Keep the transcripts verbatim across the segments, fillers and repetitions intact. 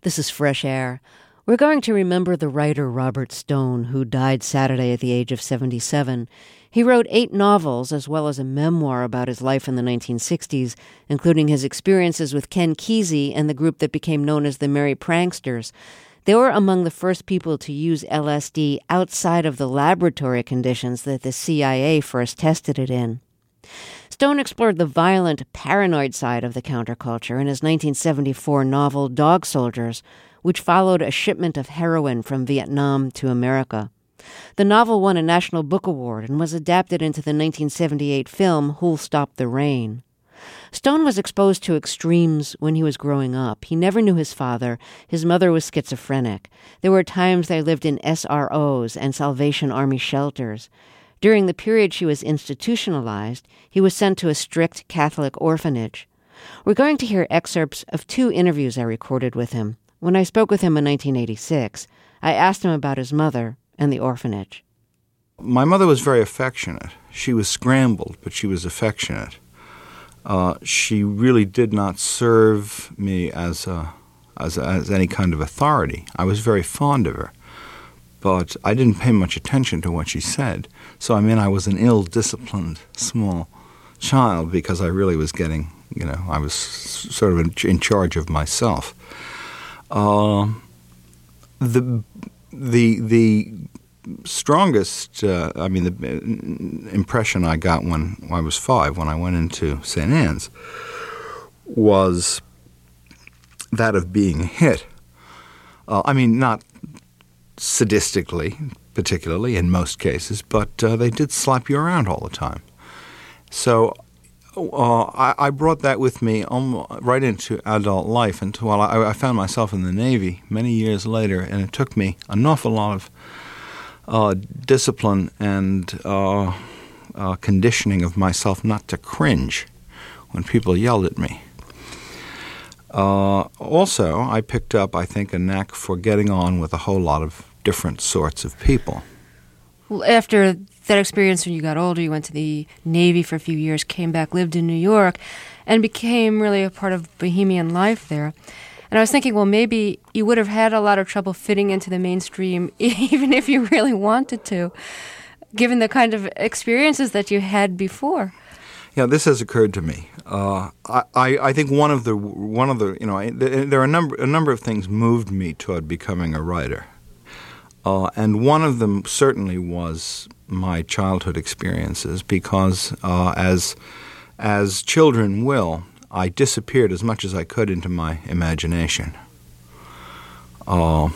This is Fresh Air. We're going to remember the writer Robert Stone, who died Saturday at the age of seventy-seven. He wrote eight novels as well as a memoir about his life in the nineteen sixties, including his experiences with Ken Kesey and the group that became known as the Merry Pranksters. They were among the first people to use L S D outside of the laboratory conditions that the C I A first tested it in. Stone explored the violent, paranoid side of the counterculture in his nineteen seventy-four novel Dog Soldiers, which followed a shipment of heroin from Vietnam to America. The novel won a National Book Award and was adapted into the nineteen seventy-eight film Who'll Stop the Rain. Stone was exposed to extremes when he was growing up. He never knew his father. His mother was schizophrenic. There were times they lived in S R Os and Salvation Army shelters. During the period she was institutionalized, he was sent to a strict Catholic orphanage. We're going to hear excerpts of two interviews I recorded with him. When I spoke with him in nineteen eighty-six, I asked him about his mother and the orphanage. My mother was very affectionate. She was scrambled, but she was affectionate. Uh, she really did not serve me as a, as a, as any kind of authority. I was very fond of her, but I didn't pay much attention to what she said. So, I mean, I was an ill-disciplined small child because I really was getting, you know, I was sort of in, in charge of myself. Uh, the the the strongest, uh, I mean, the impression I got when I was five, when I went into Saint Anne's, was that of being hit. Uh, I mean, not sadistically, particularly in most cases, but uh, they did slap you around all the time. So uh, I, I brought that with me um, right into adult life until I, I found myself in the Navy many years later, and it took me an awful lot of uh, discipline and uh, uh, conditioning of myself not to cringe when people yelled at me. Uh, also, I picked up, I think, a knack for getting on with a whole lot of different sorts of people. Well, after that experience, when you got older, you went to the Navy for a few years, came back, lived in New York, and became really a part of bohemian life there. And I was thinking, well, maybe you would have had a lot of trouble fitting into the mainstream, even if you really wanted to, given the kind of experiences that you had before. Yeah, this has occurred to me. Uh, I, I think one of the one of the you know there are a number a number of things moved me toward becoming a writer, uh, and one of them certainly was my childhood experiences. Because uh, as as children will, I disappeared as much as I could into my imagination, uh,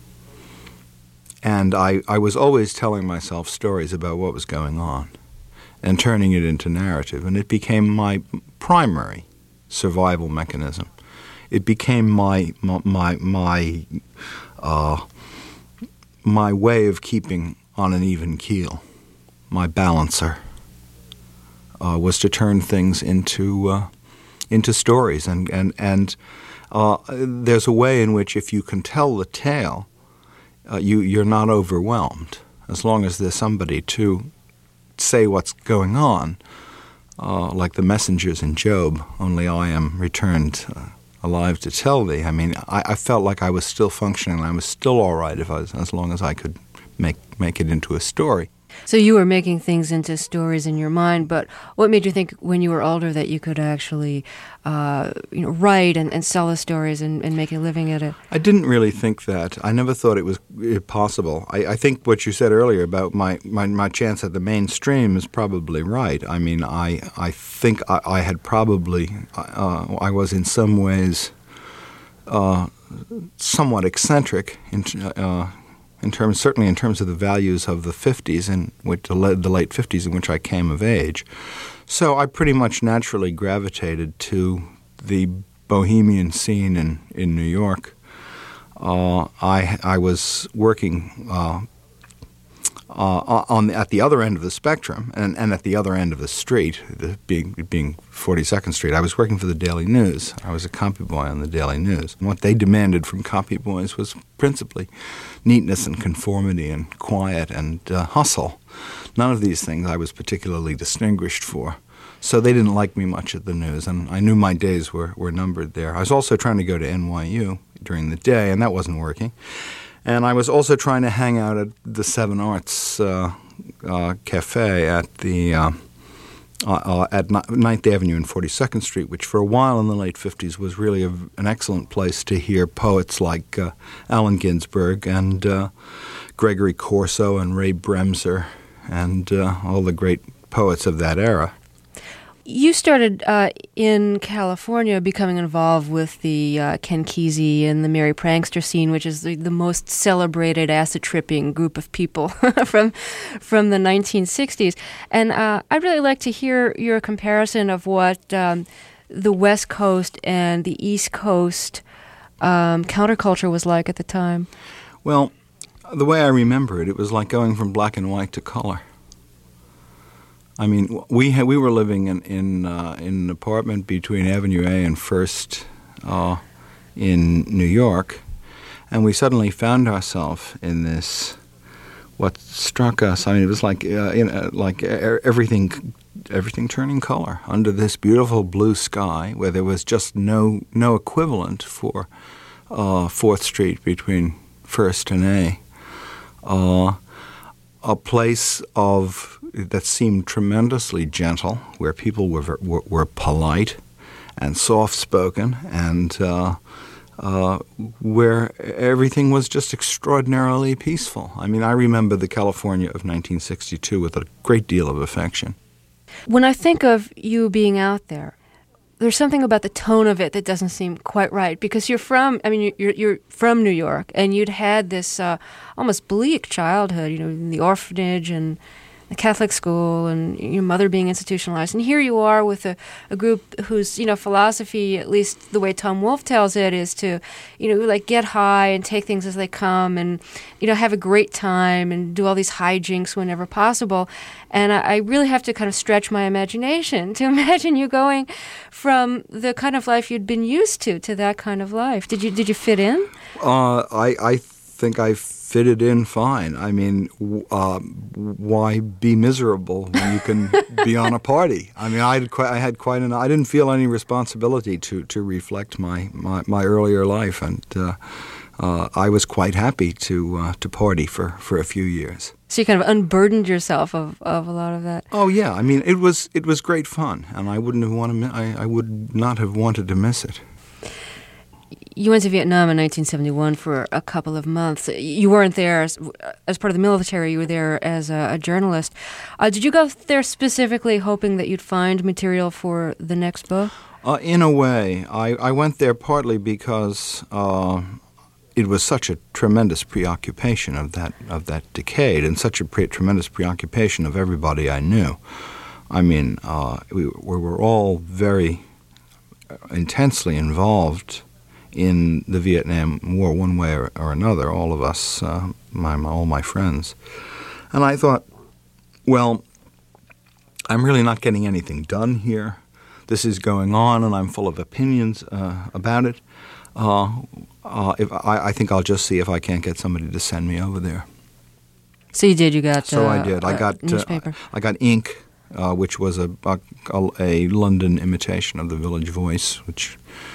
and I I was always telling myself stories about what was going on and turning it into narrative, and it became my primary survival mechanism. It became my my my my, uh, my way of keeping on an even keel. My balancer uh, was to turn things into uh, into stories, and and and uh, there's a way in which if you can tell the tale, uh, you you're not overwhelmed as long as there's somebody to say what's going on, uh, like the messengers in Job, only I am returned uh, alive to tell thee. I mean, I, I felt like I was still functioning. I was still all right if I was, as long as I could make make it into a story. So you were making things into stories in your mind, but what made you think when you were older that you could actually uh, you know, write and, and sell the stories and, and make a living at it? I didn't really think that. I never thought it was possible. I, I think what you said earlier about my, my, my chance at the mainstream is probably right. I mean, I I think I, I had probably, uh, I was in some ways uh, somewhat eccentric in uh In terms, certainly in terms of the values of the fifties, in which the, the late fifties, in which I came of age. So I pretty much naturally gravitated to the bohemian scene in, in New York. Uh, I I was working uh, uh, on the, at the other end of the spectrum, and, and at the other end of the street, the, being being forty-second Street. I was working for the Daily News. I was a copy boy on the Daily News. And what they demanded from copy boys was principally neatness and conformity and quiet and uh, hustle. None of these things I was particularly distinguished for. So they didn't like me much at the news, and I knew my days were, were numbered there. I was also trying to go to N Y U during the day, and that wasn't working. And I was also trying to hang out at the Seven Arts uh, uh, Cafe at the uh, uh, uh, at Ninth Avenue and forty-second Street, which for a while in the late fifties was really a, an excellent place to hear poets like uh, Allen Ginsberg and uh, Gregory Corso and Ray Bremser and uh, all the great poets of that era. You started uh, in California becoming involved with the uh, Ken Kesey and the Merry Prankster scene, which is the, the most celebrated acid-tripping group of people from from the nineteen sixties. And uh, I'd really like to hear your comparison of what um, the West Coast and the East Coast um, counterculture was like at the time. Well, the way I remember it, it was like going from black and white to color. I mean, we had, we were living in in, uh, in an apartment between Avenue A and First uh, in New York, and we suddenly found ourselves in this. What struck us, I mean, it was like uh, you know, like everything everything turning color under this beautiful blue sky, where there was just no no equivalent for uh, Fourth Street between First and A. Uh, a place of that seemed tremendously gentle, where people were were, were polite and soft-spoken, and uh, uh, where everything was just extraordinarily peaceful. I mean, I remember the California of nineteen sixty-two with a great deal of affection. When I think of you being out there, there's something about the tone of it that doesn't seem quite right, because you're from, I mean, you're you're from New York, and you'd had this uh, almost bleak childhood, you know, in the orphanage and the Catholic school, and your mother being institutionalized. And here you are with a, a group whose, you know, philosophy, at least the way Tom Wolfe tells it, is to, you know, like get high and take things as they come and, you know, have a great time and do all these hijinks whenever possible. And I, I really have to kind of stretch my imagination to imagine you going from the kind of life you'd been used to to that kind of life. Did you did you fit in? Uh, I I think I fitted in fine. I mean, uh, why be miserable when you can be on a party? I mean, I had quite, I had quite an. I didn't feel any responsibility to to reflect my my, my earlier life, and uh, uh, I was quite happy to uh, to party for, for a few years. So you kind of unburdened yourself of, of a lot of that. Oh yeah, I mean, it was it was great fun, and I wouldn't have wanted. I, I would not have wanted to miss it. You went to Vietnam in nineteen seventy-one for a couple of months. You weren't there as, as part of the military. You were there as a, a journalist. Uh, did you go there specifically hoping that you'd find material for the next book? Uh, in a way. I, I went there partly because uh, it was such a tremendous preoccupation of that of that decade, and such a pre- tremendous preoccupation of everybody I knew. I mean, uh, we, we were all very intensely involved in the Vietnam War, one way or, or another, all of us, uh, my, my all my friends. And I thought, well, I'm really not getting anything done here. This is going on, and I'm full of opinions uh, about it. Uh, uh, if I, I think I'll just see if I can't get somebody to send me over there. So you did. You got. So uh, I did. I got newspaper. Uh, I got Ink, uh, which was a, a a London imitation of the Village Voice, which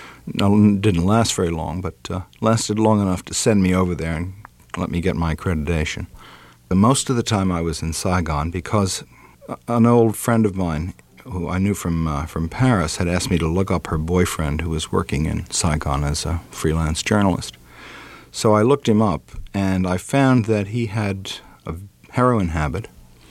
didn't last very long, but uh, lasted long enough to send me over there and let me get my accreditation. But most of the time I was in Saigon because an old friend of mine who I knew from uh, from Paris had asked me to look up her boyfriend who was working in Saigon as a freelance journalist. So I looked him up, and I found that he had a heroin habit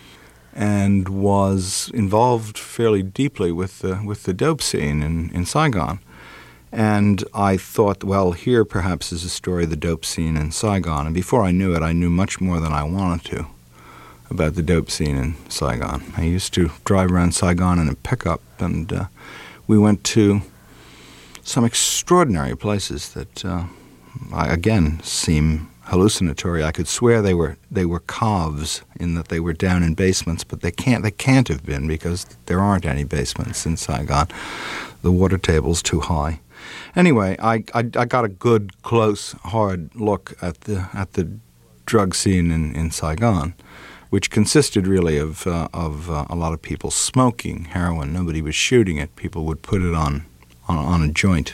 and was involved fairly deeply with the, with the dope scene in, in Saigon. And I thought, well, here perhaps is a story of the dope scene in Saigon. And before I knew it, I knew much more than I wanted to about the dope scene in Saigon. I used to drive around Saigon in a pickup, and uh, we went to some extraordinary places that, uh, I, again, seem hallucinatory. I could swear they were they were coves in that they were down in basements, but they can't they can't have been because there aren't any basements in Saigon. The water table's too high. Anyway, I, I, I got a good, close, hard look at the at the drug scene in, in Saigon, which consisted really of uh, of uh, a lot of people smoking heroin. Nobody was shooting it. People would put it on on, on a joint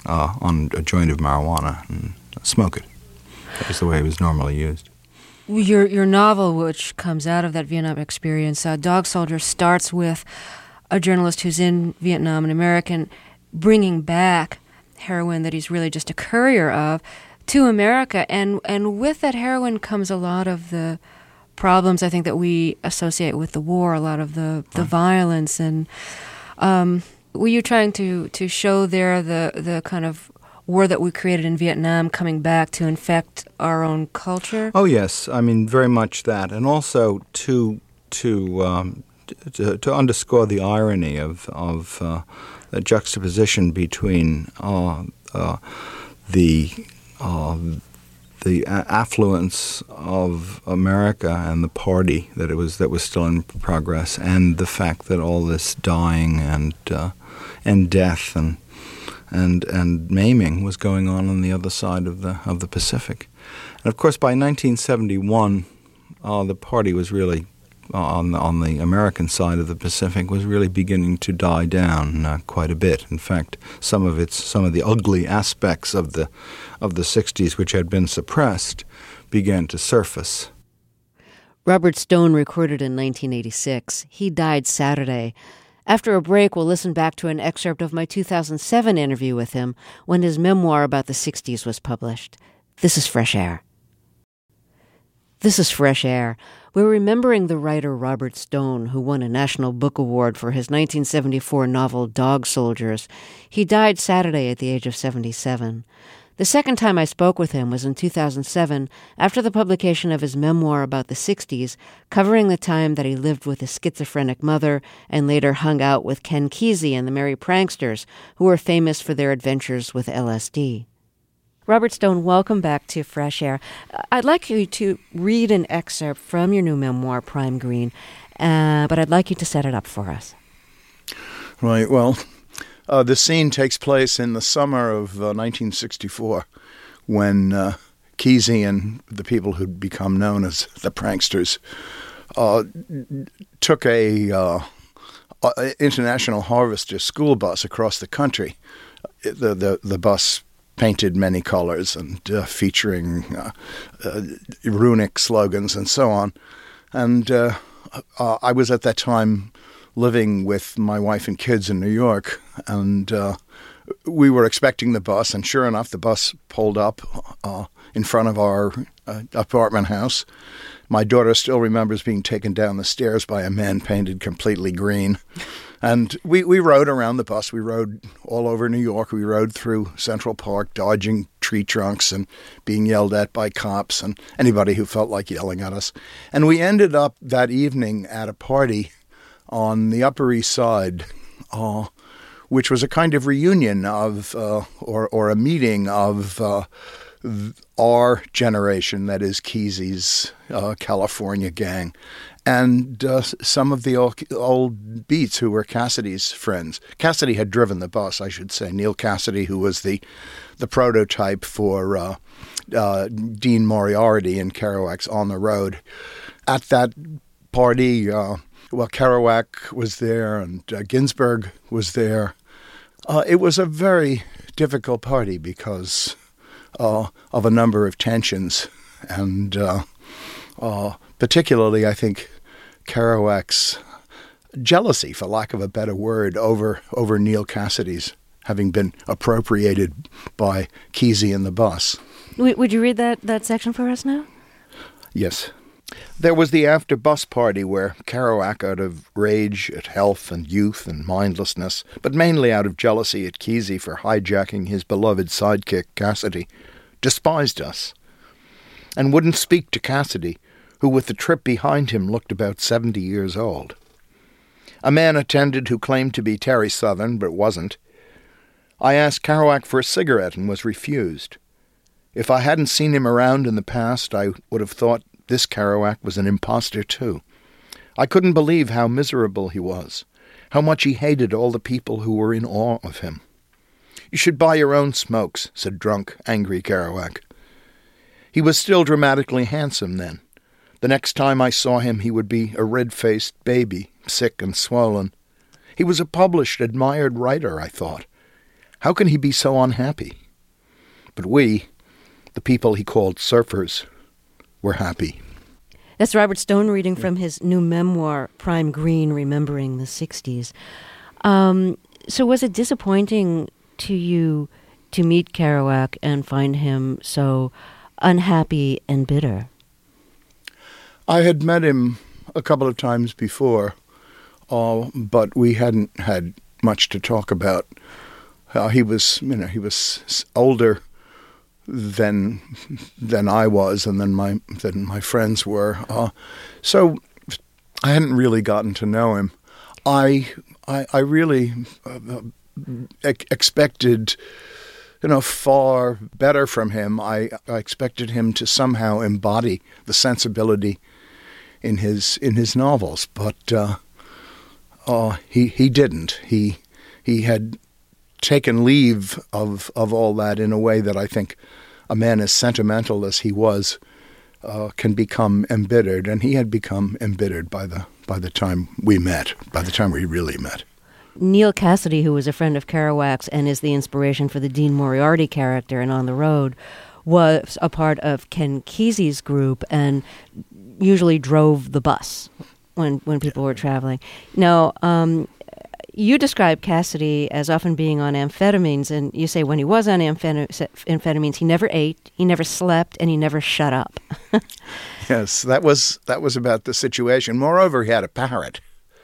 uh, on a joint of marijuana and smoke it. That was the way it was normally used. Your your novel, which comes out of that Vietnam experience, uh, Dog Soldier, starts with a journalist who's in Vietnam, an American, bringing back heroin that he's really just a courier of to America. And, and with that heroin comes a lot of the problems, I think, that we associate with the war, a lot of the, the right. violence. And um, were you trying to, to show there the, the kind of war that we created in Vietnam coming back to infect our own culture? Oh, yes. I mean, very much that. And also to to um, to, to underscore the irony of, of uh, the juxtaposition between uh, uh, the uh, the affluence of America and the party that it was that was still in progress, and the fact that all this dying and uh, and death and and and maiming was going on on the other side of the of the Pacific. And of course, by nineteen seventy-one, uh, the party was really uh, on the, on the American side of the Pacific was really beginning to die down uh, quite a bit. In fact, some of its some of the ugly aspects of the of the sixties, which had been suppressed, began to surface. Robert Stone recorded in nineteen eighty-six. He died Saturday. After a break, we'll listen back to an excerpt of my two thousand seven interview with him when his memoir about the sixties was published. This is Fresh Air. This is Fresh Air. We're remembering the writer Robert Stone, who won a National Book Award for his nineteen seventy-four novel Dog Soldiers. He died Saturday at the age of seventy-seven. The second time I spoke with him was in two thousand seven, after the publication of his memoir about the sixties, covering the time that he lived with a schizophrenic mother and later hung out with Ken Kesey and the Merry Pranksters, who were famous for their adventures with L S D. Robert Stone, welcome back to Fresh Air. I'd like you to read an excerpt from your new memoir, Prime Green, uh, but I'd like you to set it up for us. Right, well... Uh, the scene takes place in the summer of uh, nineteen sixty-four when uh, Kesey and the people who'd become known as the Pranksters uh, took a, uh, a International Harvester school bus across the country. The, the, the bus painted many colors and uh, featuring uh, uh, runic slogans and so on. And uh, uh, I was at that time living with my wife and kids in New York, and uh, we were expecting the bus, and sure enough, the bus pulled up uh, in front of our uh, apartment house. My daughter still remembers being taken down the stairs by a man painted completely green. And we, we rode around the bus. We rode all over New York. We rode through Central Park, dodging tree trunks and being yelled at by cops and anybody who felt like yelling at us. And we ended up that evening at a party on the Upper East Side, uh, which was a kind of reunion of, uh, or or a meeting of uh, our generation, that is Kesey's uh, California gang, and uh, some of the old, old Beats who were Cassidy's friends. Cassidy had driven the bus, I should say. Neal Cassidy, who was the the prototype for uh, uh, Dean Moriarty in Kerouac's On the Road. At that party, uh, Well, Kerouac was there and uh, Ginsberg was there. Uh, it was a very difficult party because uh, of a number of tensions. And uh, uh, particularly, I think, Kerouac's jealousy, for lack of a better word, over, over Neal Cassidy's having been appropriated by Kesey and the bus. Would you read that, that section for us now? Yes. There was the after-bus party where Kerouac, out of rage at health and youth and mindlessness, but mainly out of jealousy at Kesey for hijacking his beloved sidekick Cassidy, despised us, and wouldn't speak to Cassidy, who with the trip behind him looked about seventy years old. A man attended who claimed to be Terry Southern, but wasn't. I asked Kerouac for a cigarette and was refused. If I hadn't seen him around in the past, I would have thought this Kerouac was an imposter, too. I couldn't believe how miserable he was, how much he hated all the people who were in awe of him. You should buy your own smokes, said drunk, angry Kerouac. He was still dramatically handsome then. The next time I saw him, he would be a red-faced baby, sick and swollen. He was a published, admired writer, I thought. How can he be so unhappy? But we, the people he called surfers, were happy. That's Robert Stone reading from his new memoir, Prime Green, Remembering the sixties. Um, so was it disappointing to you to meet Kerouac and find him so unhappy and bitter? I had met him a couple of times before, uh, but we hadn't had much to talk about. Uh, he was, you know, he was older than than I was, and than my than my friends were. Uh, so I hadn't really gotten to know him. I I, I really uh, ex- expected, you know, far better from him. I, I expected him to somehow embody the sensibility in his in his novels, but uh, uh, he he didn't. He he had taken leave of of all that in a way that I think a man as sentimental as he was uh, can become embittered, and he had become embittered by the by the time we met, by the time we really met. Neal Cassady, who was a friend of Kerouac's and is the inspiration for the Dean Moriarty character in On the Road, was a part of Ken Kesey's group and usually drove the bus when when people were traveling. Now, um, you describe Cassady as often being on amphetamines, and you say when he was on amphet- amphetamines, he never ate, he never slept, and he never shut up. Yes, that was that was about the situation. Moreover, he had a parrot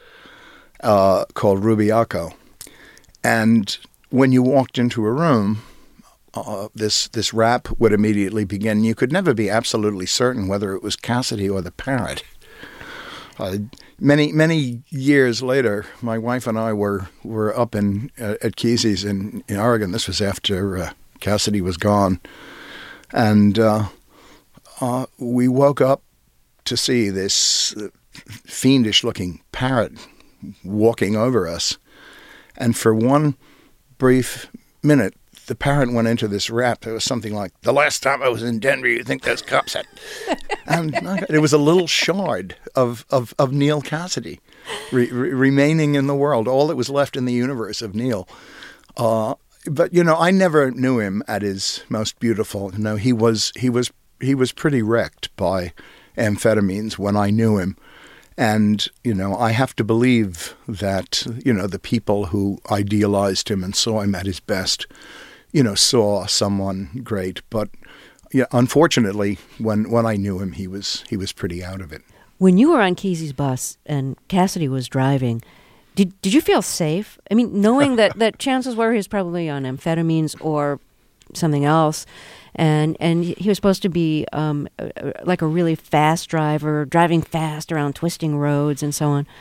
uh, called Rubiaco, and when you walked into a room, uh, this this rap would immediately begin. You could never be absolutely certain whether it was Cassady or the parrot. Uh, many many years later, my wife and I were were up in uh, at Kesey's in, in Oregon. This was after uh, Cassady was gone, and uh, uh, we woke up to see this uh, fiendish-looking parrot walking over us, and for one brief minute, the parrot went into this rap. It was something like, "The last time I was in Denver, you think those cops had..." And it was a little shard of, of, of Neal Cassady re- re- remaining in the world, all that was left in the universe of Neal. Uh, but, you know, I never knew him at his most beautiful. You know, he was, he was, he was pretty wrecked by amphetamines when I knew him. And, you know, I have to believe that, you know, the people who idealized him and saw him at his best, you know, saw someone great. But, yeah, unfortunately, when, when I knew him, he was he was pretty out of it. When you were on Kesey's bus and Cassady was driving, did did you feel safe? I mean, knowing that, that chances were he was probably on amphetamines or something else, and and he was supposed to be um, like a really fast driver, driving fast around twisting roads and so on.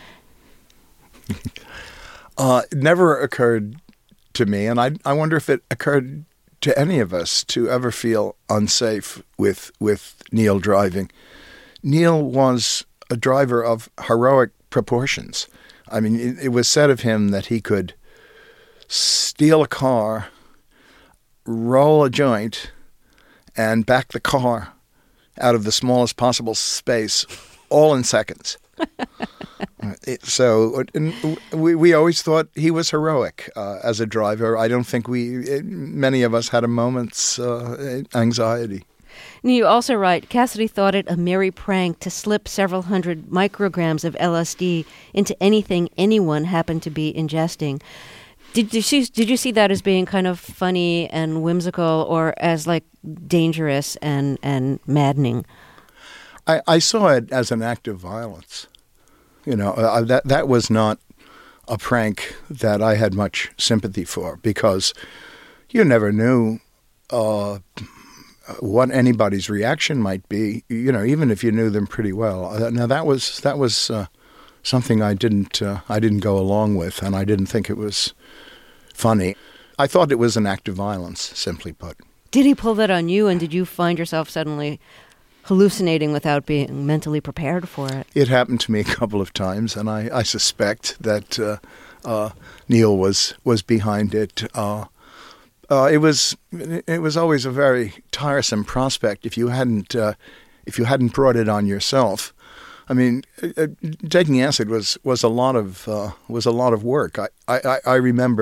uh, it never occurred to me, and I I wonder if it occurred to any of us to ever feel unsafe with with Neal driving. Neal was a driver of heroic proportions. I mean, it, it was said of him that he could steal a car, roll a joint, and back the car out of the smallest possible space, all in seconds. it, so we we always thought he was heroic uh, as a driver. I don't think we, it, many of us had a moment's uh, anxiety. You also write, Cassady thought it a merry prank to slip several hundred micrograms of L S D into anything anyone happened to be ingesting. Did you see, did you see that as being kind of funny and whimsical, or as like dangerous and, and maddening? I, I saw it as an act of violence. You know, uh, that that was not a prank that I had much sympathy for, because you never knew uh, what anybody's reaction might be. You know, even if you knew them pretty well. Uh, now that was that was uh, something I didn't uh, I didn't go along with, and I didn't think it was funny. I thought it was an act of violence, simply put. Did he pull that on you, and did you find yourself suddenly hallucinating without being mentally prepared for it? It happened to me a couple of times, and I, I suspect that uh, uh, Neal was was behind it. Uh, uh, it was it was always a very tiresome prospect if you hadn't uh, if you hadn't brought it on yourself. I mean, uh, taking acid was was a lot of uh, was a lot of work. I I, I remember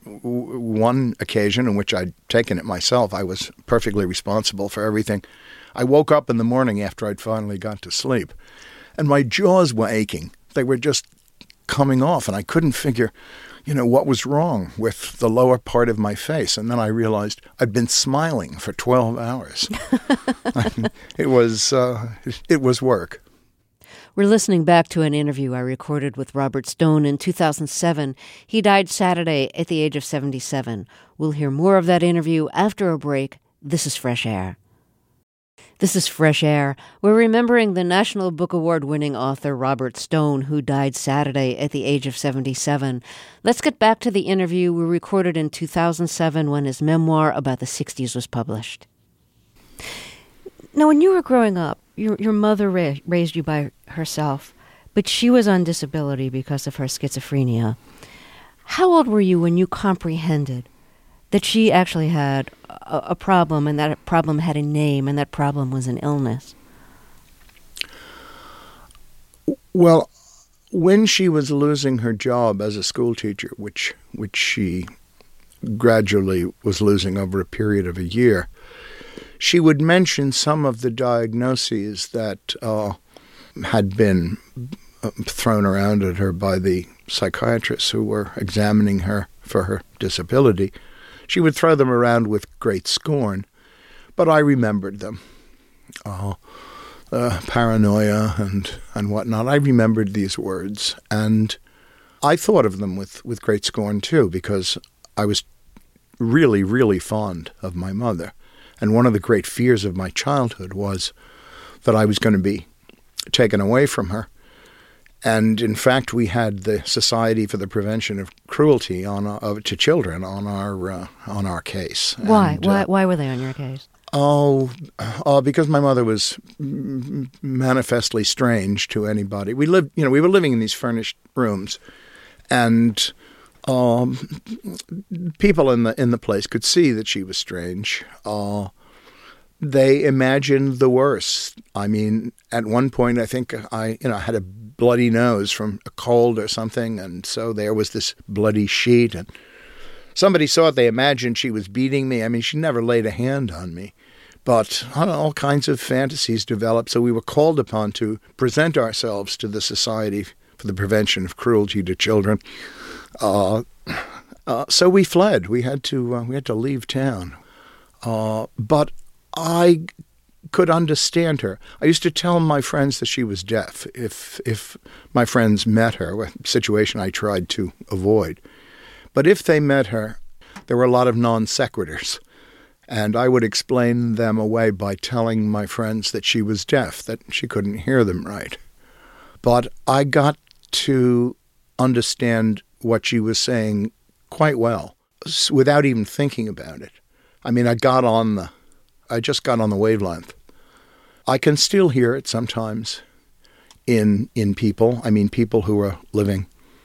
w- one occasion in which I'd taken it myself, I was perfectly responsible for everything. I woke up in the morning after I'd finally got to sleep, and my jaws were aching. They were just coming off, and I couldn't figure, you know, what was wrong with the lower part of my face. And then I realized I'd been smiling for twelve hours. It was uh, it was work. We're listening back to an interview I recorded with Robert Stone in two thousand seven. He died Saturday at the age of seventy-seven. We'll hear more of that interview after a break. This is Fresh Air. This is Fresh Air. We're remembering the National Book Award-winning author Robert Stone, who died Saturday at the age of seventy-seven. Let's get back to the interview we recorded in two thousand seven when his memoir about the sixties was published. Now, when you were growing up, your your mother ra- raised you by herself, but she was on disability because of her schizophrenia. How old were you when you comprehended that she actually had a, a problem, and that problem had a name, and that problem was an illness? Well, when she was losing her job as a school teacher, which which she gradually was losing over a period of a year, she would mention some of the diagnoses that uh, had been thrown around at her by the psychiatrists who were examining her for her disability. She would throw them around with great scorn, but I remembered them. Uh, uh, paranoia and, and whatnot. I remembered these words, and I thought of them with, with great scorn, too, because I was really, really fond of my mother. And one of the great fears of my childhood was that I was going to be taken away from her. And in fact, we had the Society for the Prevention of Cruelty on uh, to Children on our uh, on our case. Why? And, why? Uh, why were they on your case? Oh, uh, because my mother was manifestly strange to anybody. We lived, you know, we were living in these furnished rooms, and um, people in the in the place could see that she was strange. Uh, they imagined the worst. I mean, at one point, I think I, you know, had a bloody nose from a cold or something, and so there was this bloody sheet, and somebody saw it. They imagined she was beating me. I mean, she never laid a hand on me, but I don't know, all kinds of fantasies developed. So we were called upon to present ourselves to the Society for the Prevention of Cruelty to Children. Uh, uh, so we fled. We had to. Uh, we had to leave town, uh, but I could understand her. I used to tell my friends that she was deaf if if my friends met her, a situation I tried to avoid. But if they met her, there were a lot of non sequiturs, and I would explain them away by telling my friends that she was deaf, that she couldn't hear them right. But I got to understand what she was saying quite well, without even thinking about it. I mean, I got on the, I just got on the wavelength. I can still hear it sometimes in in people. I mean, people who are living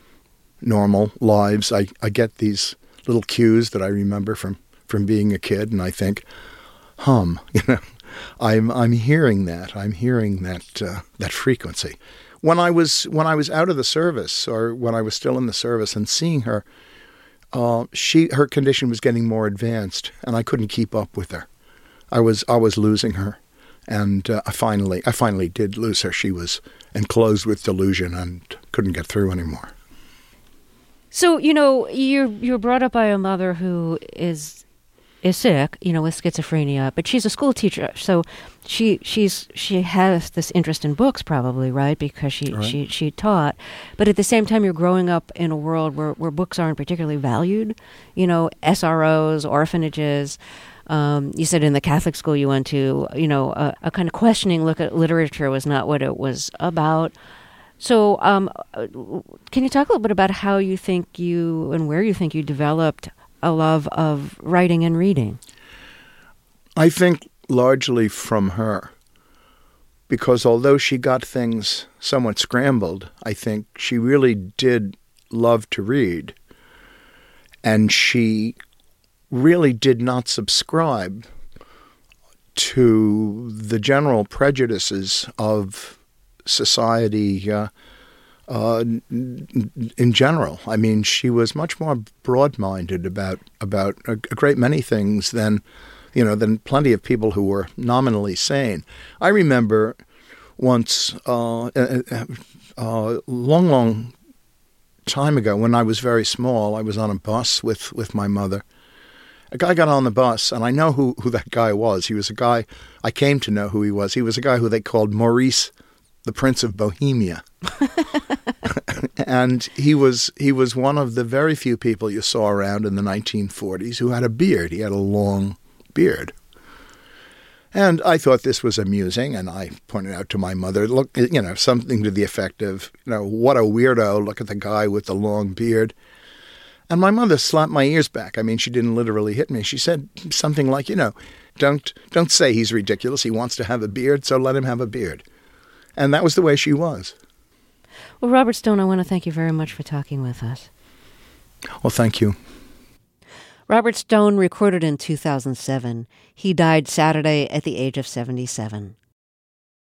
normal lives. I, I get these little cues that I remember from, from being a kid, and I think, hum, you know, I'm I'm hearing that. I'm hearing that uh, that frequency. When I was when I was out of the service, or when I was still in the service, and seeing her, uh, she her condition was getting more advanced, and I couldn't keep up with her. I was I was losing her, and uh, I finally I finally did lose her. She was enclosed with delusion and couldn't get through anymore. So, you know, you're you're brought up by a mother who is is sick, you know, with schizophrenia, but she's a school teacher, so she she's she has this interest in books, probably, right? Because she Right. she she taught, but at the same time, you're growing up in a world where where books aren't particularly valued. You know, S R Os, orphanages. Um, you said in the Catholic school you went to, you know, a, a kind of questioning look at literature was not what it was about. So um, can you talk a little bit about how you think you and where you think you developed a love of writing and reading? I think largely from her, because although she got things somewhat scrambled, I think she really did love to read, and she really did not subscribe to the general prejudices of society uh, uh, in general. I mean, she was much more broad-minded about about a, a great many things than, you know, than plenty of people who were nominally sane. I remember once, uh, a, a long, long time ago, when I was very small, I was on a bus with, with my mother. A guy got on the bus, and I know who, who that guy was. He was a guy, I came to know who he was. He was a guy who they called Maurice, the Prince of Bohemia. And he was he was one of the very few people you saw around in the nineteen forties who had a beard. He had a long beard. And I thought this was amusing, and I pointed out to my mother, look, you know, something to the effect of, you know, what a weirdo, look at the guy with the long beard. And my mother slapped my ears back. I mean, she didn't literally hit me. She said something like, you know, don't don't say he's ridiculous. He wants to have a beard, so let him have a beard. And that was the way she was. Well, Robert Stone, I want to thank you very much for talking with us. Well, thank you. Robert Stone recorded in two thousand seven. He died Saturday at the age of seventy-seven.